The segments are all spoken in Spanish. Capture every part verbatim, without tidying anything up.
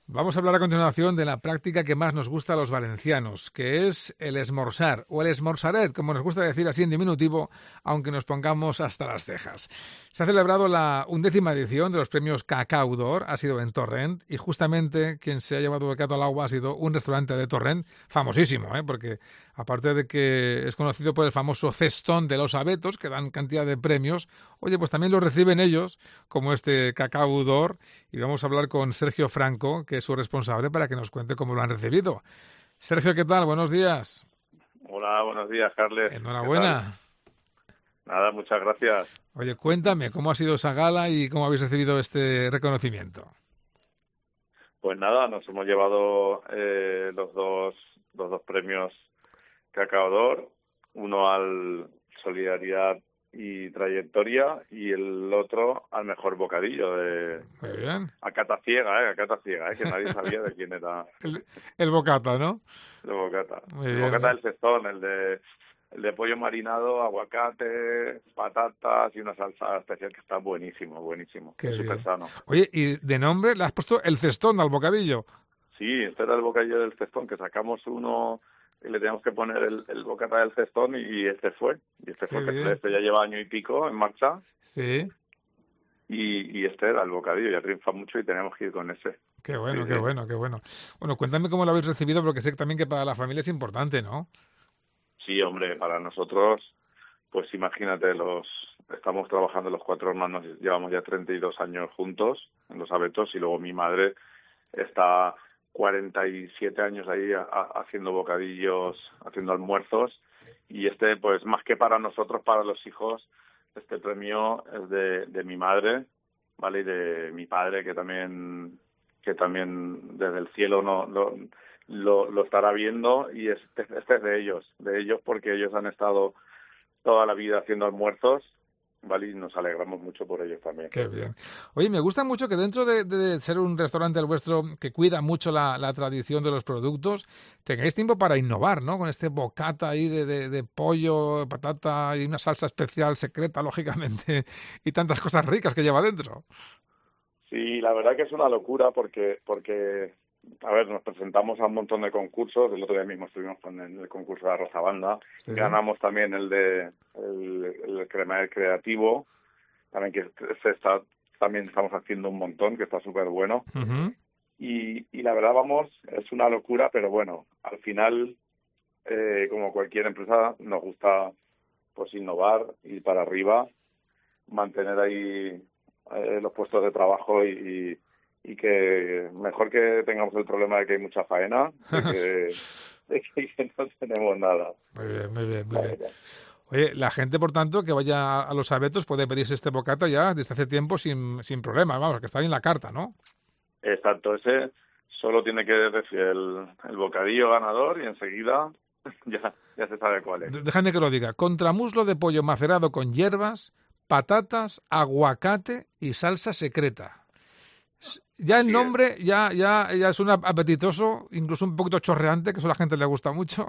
Vamos a hablar a continuación de la práctica que más nos gusta a los valencianos, que es el esmorzar, o el esmorzaret, como nos gusta decir así en diminutivo, aunque nos pongamos hasta las cejas. Se ha celebrado la undécima edición de los premios Cacau d'Or, ha sido en Torrent, y justamente quien se ha llevado el gato al agua ha sido un restaurante de Torrent, famosísimo, ¿eh? Porque aparte de que es conocido por el famoso cestón de los abetos, que dan cantidad de premios, oye, pues también lo reciben ellos, como este Cacau d'Or, y vamos a hablar con Sergio Franco, que es su responsable, para que nos cuente cómo lo han recibido. Sergio, ¿qué tal? Buenos días. Hola, buenos días, Carles. Enhorabuena. Nada, muchas gracias. Oye, cuéntame, ¿cómo ha sido esa gala y cómo habéis recibido este reconocimiento? Pues nada, nos hemos llevado eh, los dos los dos premios Cacau d'Or, uno al Solidaridad y Trayectoria y el otro al mejor bocadillo de Muy bien. a cata ciega, eh, a cata ciega, eh, que nadie sabía de quién era El, el bocata, ¿no? el bocata. Muy el bien, bocata ¿eh? del cestón, el de el de pollo marinado, aguacate, patatas y una salsa especial que está buenísimo, buenísimo, Qué súper bien. sano. Oye, y de nombre le has puesto el cestón al bocadillo. Sí, este era el bocadillo del cestón, que sacamos uno y le teníamos que poner el, el bocata del cestón y, y este fue. Y este Qué fue, que bien. este ya lleva año y pico en marcha Sí. y, y este era el bocadillo, ya triunfa mucho y tenemos que ir con ese. Qué bueno, Sí, qué sí. bueno, qué bueno. Bueno, cuéntame cómo lo habéis recibido, porque sé también que para la familia es importante, ¿no? Sí, hombre, para nosotros, pues imagínate, los estamos trabajando los cuatro hermanos, llevamos ya treinta y dos años juntos en los abetos y luego mi madre está cuarenta y siete años ahí a, a, haciendo bocadillos, haciendo almuerzos y este, pues más que para nosotros, para los hijos, este premio es de, de mi madre, ¿vale? Y de mi padre que también que también desde el cielo no lo, lo, lo estará viendo y este, este es de ellos, de ellos porque ellos han estado toda la vida haciendo almuerzos, ¿vale? Y nos alegramos mucho por ellos también. Qué bien. Oye, me gusta mucho que dentro de, de ser un restaurante el vuestro que cuida mucho la, la tradición de los productos, tengáis tiempo para innovar, ¿no? Con este bocata ahí de, de, de pollo, patata y una salsa especial secreta, lógicamente, y tantas cosas ricas que lleva dentro. Sí, la verdad que es una locura porque, porque a ver, nos presentamos a un montón de concursos. El otro día mismo estuvimos con el, el concurso de Arroz a Banda. Sí. Ganamos también el de el, el Cremaer Creativo, también que se está, también estamos haciendo un montón, que está súper bueno. Uh-huh. Y, y la verdad, vamos, es una locura, pero bueno, al final, eh, como cualquier empresa, nos gusta pues innovar, ir para arriba, mantener ahí eh, los puestos de trabajo y, y, y que mejor que tengamos el problema de que hay mucha faena, de que, de que no tenemos nada. Muy bien, muy bien, muy La bien. verdad. Oye, la gente, por tanto, que vaya a los abetos puede pedirse este bocata ya desde hace tiempo sin, sin problema, vamos, que está ahí en la carta, ¿no? Exacto, ese solo tiene que decir el, el bocadillo ganador y enseguida ya, ya se sabe cuál es. D- Déjame que lo diga. Contramuslo de pollo macerado con hierbas, patatas, aguacate y salsa secreta. S- Ya el Así es. nombre ya, ya, ya es un ap- apetitoso, incluso un poquito chorreante, que eso a la gente le gusta mucho.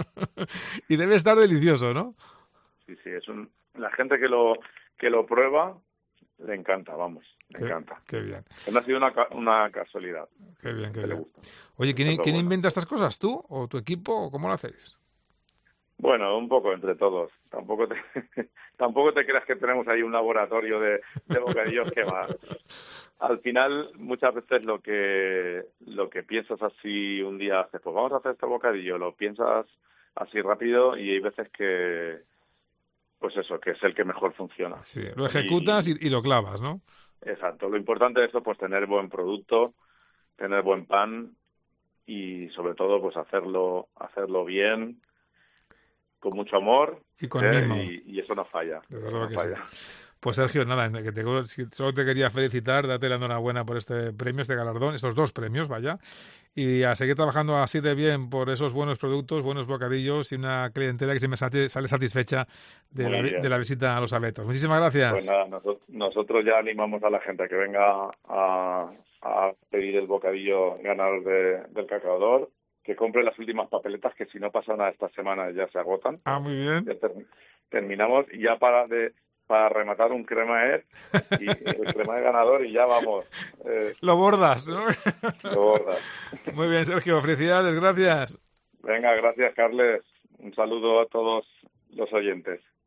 Y debe estar delicioso, ¿no? Sí, sí, es un, la gente que lo que lo prueba le encanta, vamos, le Qué, encanta. qué bien, No ha sido una, ca- una casualidad, qué bien, qué que le bien. gusta. Oye, Eso es ¿quién, lo quién bueno. inventa estas cosas? ¿Tú o tu equipo o cómo lo hacéis? Bueno, un poco entre todos. Tampoco te, tampoco te creas que tenemos ahí un laboratorio de, de bocadillos que va. Al final, muchas veces lo que lo que piensas así un día haces, pues vamos a hacer este bocadillo, lo piensas así rápido y hay veces que, pues eso, que es el que mejor funciona. Sí, lo ejecutas y, Y y lo clavas, ¿no? exacto, lo importante de esto, pues tener buen producto, tener buen pan y sobre todo, pues hacerlo hacerlo bien, con mucho amor, Y con ¿eh? mimo. y, y eso no falla, Desde eso luego no que sí. falla. Pues Sergio, nada, que te, solo te quería felicitar, darte la enhorabuena por este premio, este galardón, estos dos premios, vaya, y a seguir trabajando así de bien por esos buenos productos, buenos bocadillos y una clientela que se me sale satisfecha de la, Muy de bien. la visita a los abetos. Muchísimas Pues gracias. nada, nosotros, nosotros ya animamos a la gente a que venga a, a pedir el bocadillo ganador de, del Cacau d'Or, que compre las últimas papeletas, que si no pasa nada esta semana ya se agotan. Ah, muy bien. Ya ter- terminamos y ya para de para rematar un cremaet y el cremaet ganador y ya vamos. Eh, lo bordas, ¿no? Lo bordas. Muy bien, Sergio, felicidades, gracias. Venga, gracias, Carles. Un saludo a todos los oyentes.